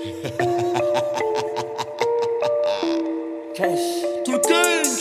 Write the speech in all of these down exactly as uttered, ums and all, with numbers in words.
Cash to think.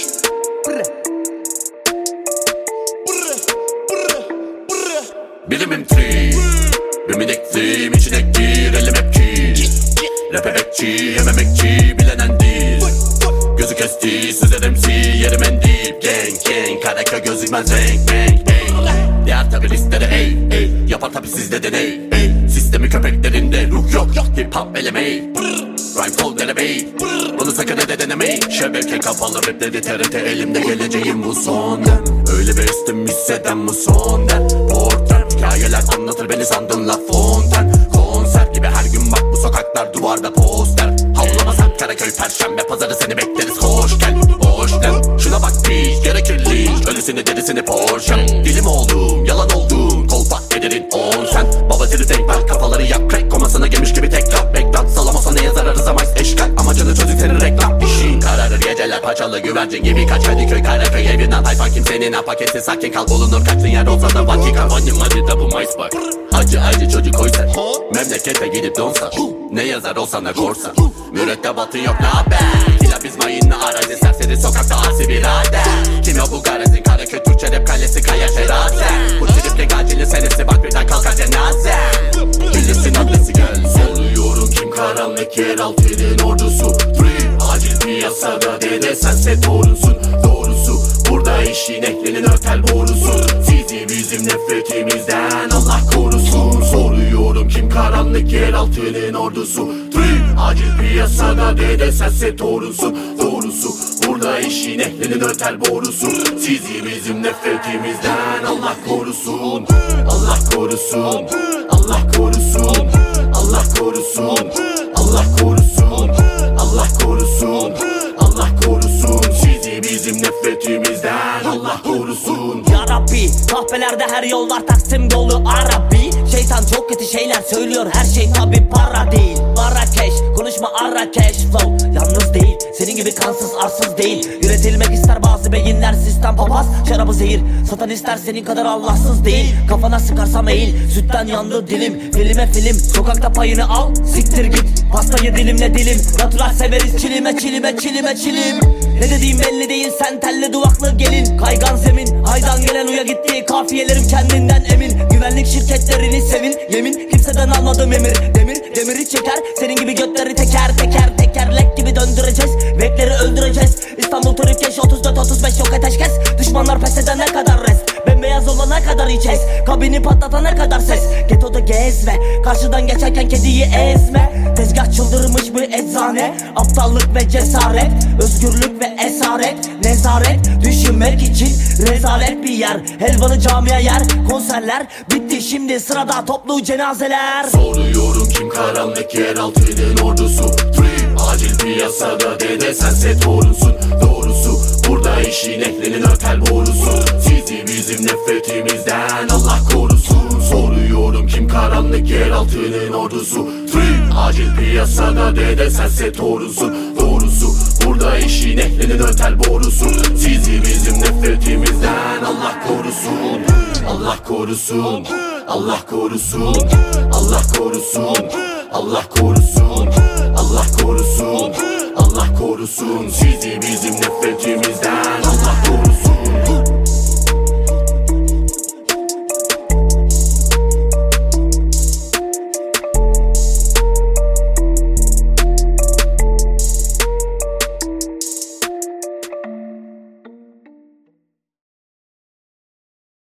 Bilimim tree, bir minikliğim içine gir, elim hep kir. Rap emekçi, hem emekçi, bilenen değil. Gözü kesti, size remzi, yerim en dip. Gang gang, Karaköy gözükmez renk renk ey. Diğer tabi listere ey ey, yapar tabi sizde deney ey. Sistemi köpeklerinde ruh yok, hip hop elemeyi. Rhyme code denemeyi, bunu sakın ede denemeyi. Şebeke kapalı rap dedi T R T, elimde geleceğim bu son den. Öyle bir üstüm hisseden bu son den. Portren, hikayeler anlatır beni sandın la fonten. Konser gibi her gün bak bu sokaklar duvarda poster. Havlama sen Karaköy perşembe pazarı seni bekleriz hoş gel. Hoş gel, şuna bak piş gerekir linç. Ölüsünü derisini Porsche. Dilim oldum yalan oldum kolpak ederin on sen. Baba seni denk ver kafaları yak crack. Komasına girmiş gibi tekrar beklan. Salamasa neye zarar aramayız eşkal. Amacını çözük senin reklam işin kararır geceler paçalı güvercin gibi kaç. Kadıköy Karaköy evinden hayfan kimsenin ha paketi. Sakin kal bulunur kaçtığın yer olsa da vakika. Benim adı da bu Mayıs bak. Acı acı çocuk oysa memlekete gidip donsa. Ne yazar olsa ne korsa. Mürettebatın yok ne haber. Kila biz mayınlı arazi serseri sokakta asi birader. Kim o bu garezi Karaköy Türkçe rap kalesi kaya terazi. Bu triplik acili senesi bak birden kalkar cenaze. Bilirsin adresi gel. Soruyorum kim karanlık yeraltının ordusu. Free acil piyasada dede sense doğrusun. Doğrusu burada işin ehlinin ötel borusu. Sizi bizim nefretimizden Allah korusun. Soruyorum kim karanlık yeraltının ordusu. Free acil piyasada dede sense doğrusun. Doğrusu burada işin ehlinin ötel borusu. Sizi bizim nefretimizden Allah korusun. Allah korusun. Allah korusun. Allah korusun. Allah korusun. Allah korusun. Allah korusun. Sizi bizim nefretimizden Allah korusun. Ya Rabbi, kahvelerde her yol var Taksim dolu Arabi. Şeytan çok kötü şeyler söylüyor, her şey tabi para değil. Marrakeş, konuşma Arrakeş flow yalnız değil, senin gibi kansız arsız değil. Yönetilmek ister bazı beyinler, sistem papaz şarabı zehir. Satan ister senin kadar Allahsız değil. Kafana sıkarsam eğil, sütten yandı dilim. Filme film, sokakta payını al, siktir git. Pastayı dilimle dilim, natural severiz. Çilime çilime çilime çilim. Ne dediğim belli değil, sen telli duvaklı gelin. Kaygan zemin, haydan gelen uya gitti. Kafiyelerim kendinden emin. Güvenlik şirketlerini sevin, yemin kimseden almadım emir. Demir, demiri çeker, senin gibi götleri teker teker. Tekerlek gibi döndüreceğiz, bekleri öldüreceğiz. İstanbul Türkiye otuz dört otuz beş yok ateşkes. Düşmanlar pes edene kadar rest, bembeyaz olana kadar içez. Kabini patlatana kadar ses. Getoda gezme, karşıdan geçerken kediyi ezme. Tezgah çıldırmış bir eczane. Aptallık ve cesaret, özgürlük ve esaret. Nezaret, düşünmek için rezalet bir yer. Helvanı camiye yer, konserler bitti, şimdi sırada toplu cenazeler. Soruyorum kim karanlık yeraltının ordusu. Free acil piyasada dede sense doğrusun. Doğrusu burada işin ehlinin ötel borusu. Sizi bizim nefretimizden Allah korusun. Soruyorum kim karanlık yeraltının ordusu. Free acil piyasada dede sense doğrusun. Doğrusu burada işin ehlinin ötel borusu. Sizi bizim nefretimizden Allah korusun. Allah korusun. Allah korusun. Allah korusun. Allah korusun. Allah korusun. Allah korusun.